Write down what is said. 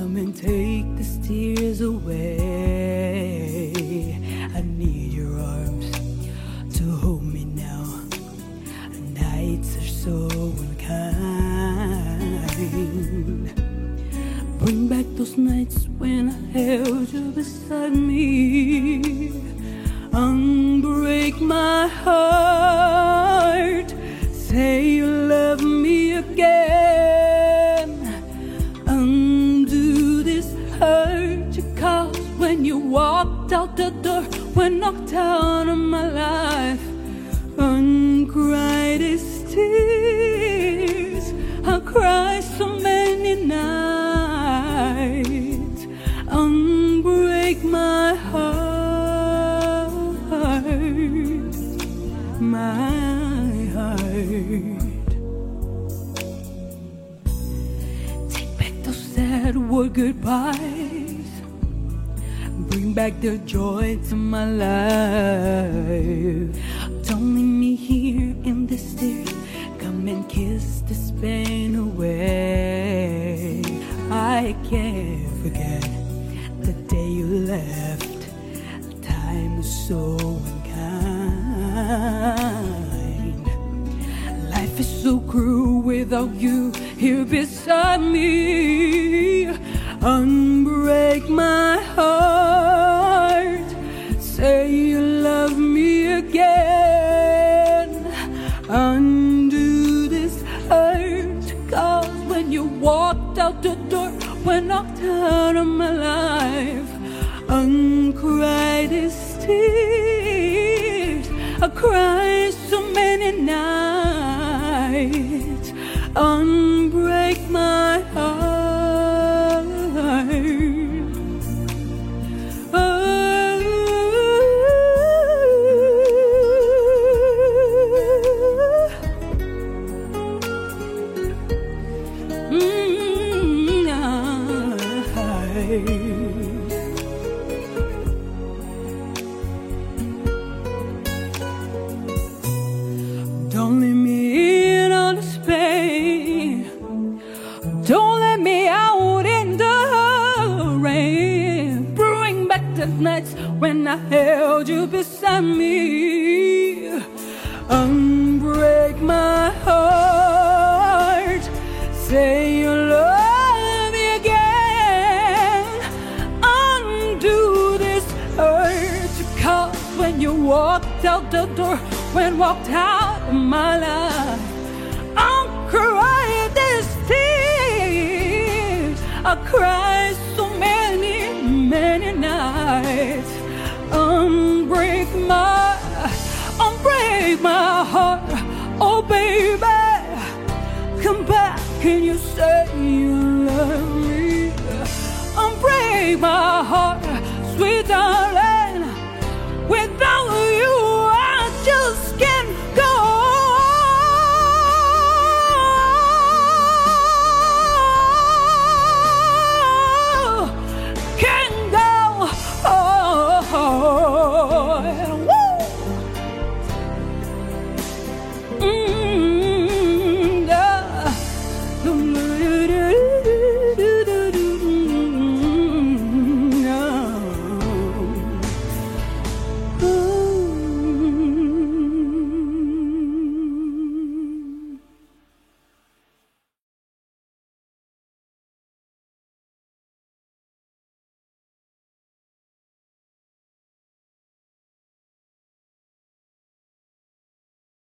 Come and take these tears away. I need your arms to hold me now. Nights are so unkind. Bring back those nights when I held you beside me. Unbreak my heart. Say you love me again. Undo this hurt you caused when you walked out the door, when knocked out of my life. Uncry these tears. I cried so many nights. Unbreak my heart, my heart. Take back those sad word goodbyes. Bring back the joy to my life. Don't leave me here in this tears. Come and kiss this pain away. I can't forget the day you left. Time was so unkind. Life is so cruel without you here beside me. Unbreak my heart. Say you love me again. Undo this hurt caused when you walked out the door, when knocked out of my life. Uncry these tears. I cried so many nights. Unbreak my heart. Don't let me in on this pain. Don't let me out in the rain. Bring back the nights when I held you beside me. Unbreak my heart. Say you love me again. Undo this hurt you caused when you walked out the door, when walked out of my life. I'll cry these tears. I cried so many, many nights. Unbreak my heart. Oh baby, come back and you say you love me. Unbreak my heart, sweet darling.